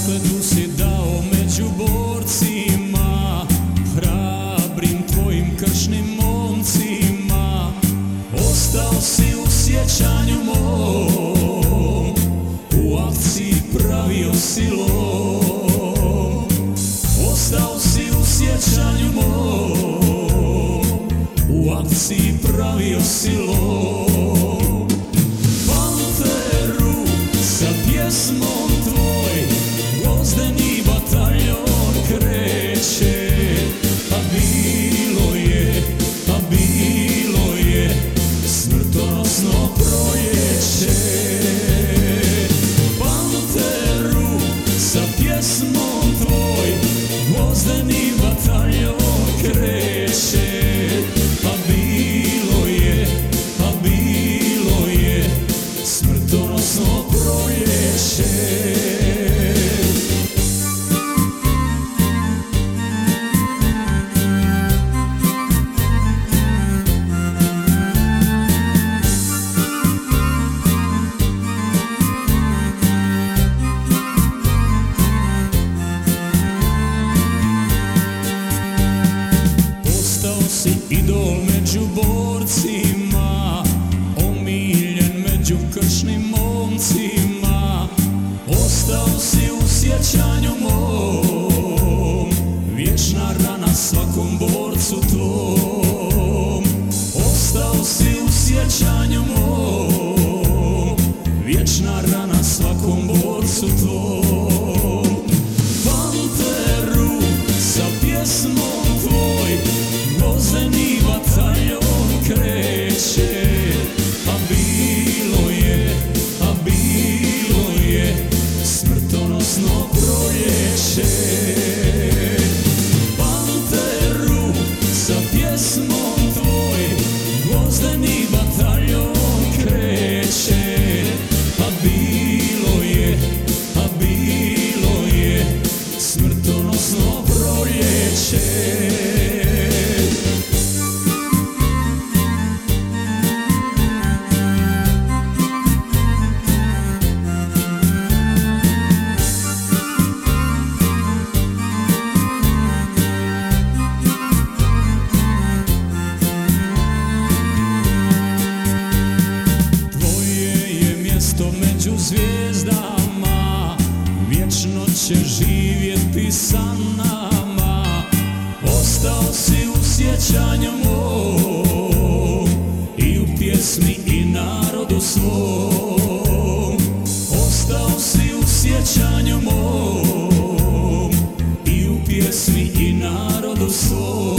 Pobjedu si dao među borcima, hrabrim tvojim kršnim momcima. Ostao si u sjećanju mom, u akciji pravio si lom. Ostao si u sjećanju mom, u akciji pravio si lom. Panteru sa pjesmom tvoj, Gvozdeni bataljon kreće. A bilo je smrtonosno proljeće. Panteru sa pjesmom tvoj, Gvozdeni bataljon kreće. A bilo je smrtonosno proljeće. Idol među borcima, omiljen među kršnim momcima. Ostao si u sjećanju mom, vječna rana svakom borcu tvom. Ostao si u sjećanju mom, vječna rana svakom borcu tvom. Panteru sa pjesmom tvoj, Gvozdeni bataljon kreće. A bilo je smrtonosno proljeće. Panteru sa pjesmom tvoj, Gvozdeni bataljon kreće. A bilo je smrtonosno proljeće. Među zvijezdama vječno će živjeti sa nama. Ostao si u sjećanju mom, i u pjesmi i narodu svom. Ostao si u sjećanju mom, i u pjesmi i narodu svom.